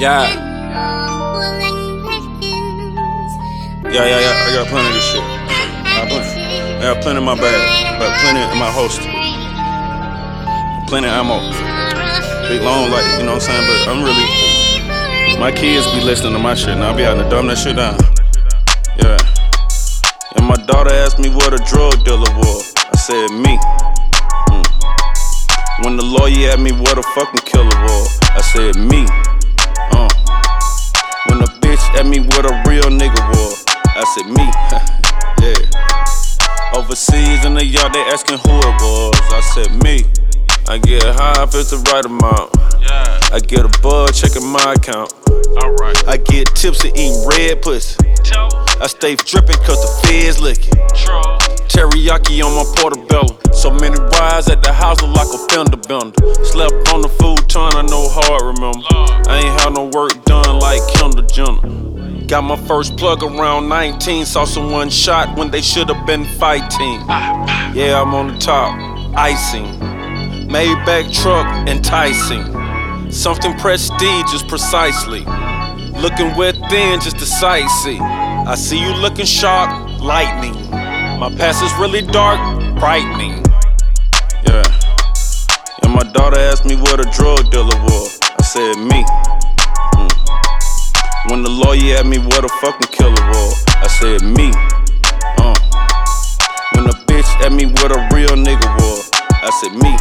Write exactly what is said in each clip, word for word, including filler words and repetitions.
Yeah. Yeah, yeah, yeah. I got plenty of this shit. I got plenty. I got plenty in my bag, but plenty in my holster. Plenty of ammo. Big long, like, you know what I'm saying? But I'm really, my kids be listening to my shit, and I'll be having to dumb that shit down. Yeah. And my daughter asked me what a drug dealer was. I said, me. Mm. When the lawyer asked me what a fucking killer was, I said, me. Uh. When the bitch asked me what a real nigga was, I said, me. Yeah. Overseas in the yard, they asking who it was. I said, me. I get high if it's the right amount. Yeah. I get a buzz checking my account. Alright. I get tipsy eating red pussy. Tell. I stay dripping cause the feds licking. True. Teriyaki on my portobello. So many rides at the house look like a fender bender. Slept on the futon, I know hard remember. Lord. I ain't had no work done like Kendall Jenner. Got my first plug around nineteen. Saw someone shot when they should've been fighting. Yeah, I'm on the top, icing. Maybach truck, enticing. Something prestigious, precisely. Looking within just to sightsee. I see you looking sharp, lightning. My past is really dark, brightening. Yeah. And my daughter asked me what a drug dealer was. I said, me. Mm. When the lawyer asked me what a fucking killer was, I said, me. Uh. When the bitch asked me what a real nigga was, I said, me.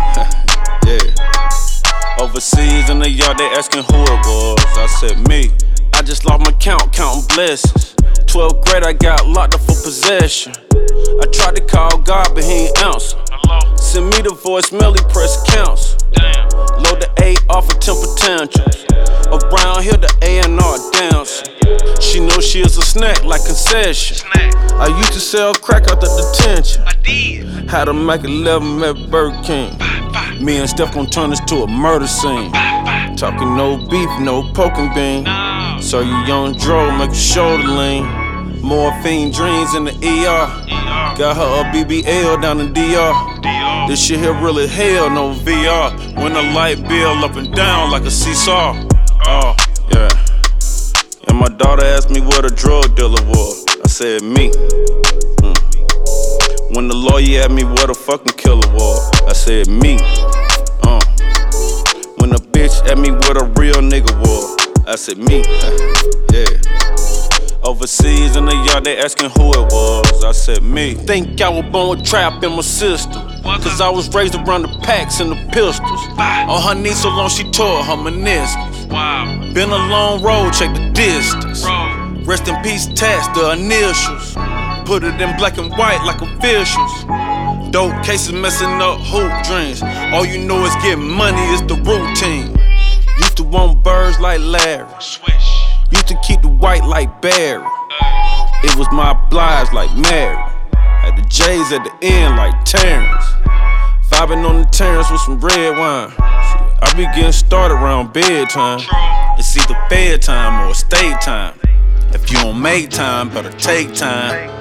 Yeah. Overseas in the yard, they asking who it was. I said, me. I just lost my count, counting blessings. twelfth grade, I got locked up for possession. I tried to call God, but he ain't answer. Send me the voicemail, he press counts. Load the A off of temper tantrums. Around here, the A and R dance. She knows she is a snack like concession. I used to sell crack out the detention. I did. Had a Mac eleven at Burger King. Me and Steph gon' turn this to a murder scene. Talking no beef, no poking bean. So you young dro, make a shoulder lean. Morphine dreams in the E R. Got her a B B L down in D R. This shit here really hell, no V R. When the light bill up and down like a seesaw. Oh, yeah. And my daughter asked me what a drug dealer was. I said, me. Mm. When the lawyer asked me what a fucking killer was, I said, me. Uh. When the bitch asked me what a real nigga was, I said, me. Yeah. Overseas in the yard, they asking who it was. I said, me. Think I was born with trap in my system. Cause I was raised around the packs and the pistols. On her knees so long she tore her meniscus. Wow. Been a long road, check the distance. Rest in peace, Task, the initials. Put it in black and white like officials. Dope cases messing up hoop dreams. All you know is get money is the routine. Used to want birds like Larry. Used to keep the white like Barry. It was my oblige like Mary. Had the J's at the end like Terrence. Vibing on the Terrence with some red wine. I be getting started around bedtime. It's either bed time or stay time. If you don't make time, better take time.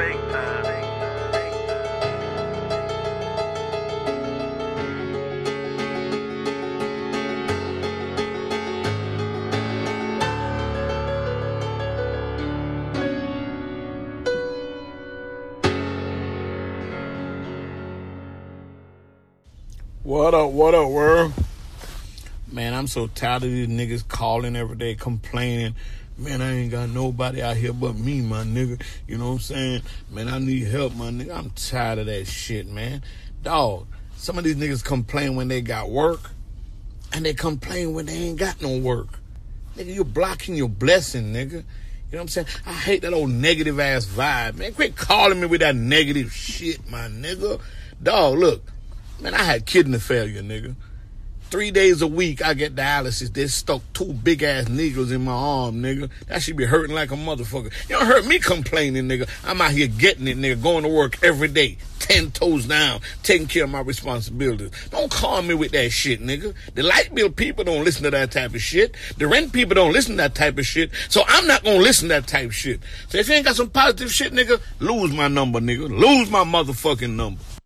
What up, what up, world? Man, I'm so tired of these niggas calling every day, complaining. Man, I ain't got nobody out here but me, my nigga. You know what I'm saying? Man, I need help, my nigga. I'm tired of that shit, man. Dog, some of these niggas complain when they got work, and they complain when they ain't got no work. Nigga, you're blocking your blessing, nigga. You know what I'm saying? I hate that old negative ass vibe, man. Quit calling me with that negative shit, my nigga. Dog, look. Man, I had kidney failure, nigga. Three days a week, I get dialysis. They stuck two big-ass needles in my arm, nigga. That should be hurting like a motherfucker. You don't hurt me complaining, nigga. I'm out here getting it, nigga, going to work every day, ten toes down, taking care of my responsibilities. Don't call me with that shit, nigga. The light bill people don't listen to that type of shit. The rent people don't listen to that type of shit. So I'm not going to listen to that type of shit. So if you ain't got some positive shit, nigga, lose my number, nigga. Lose my motherfucking number.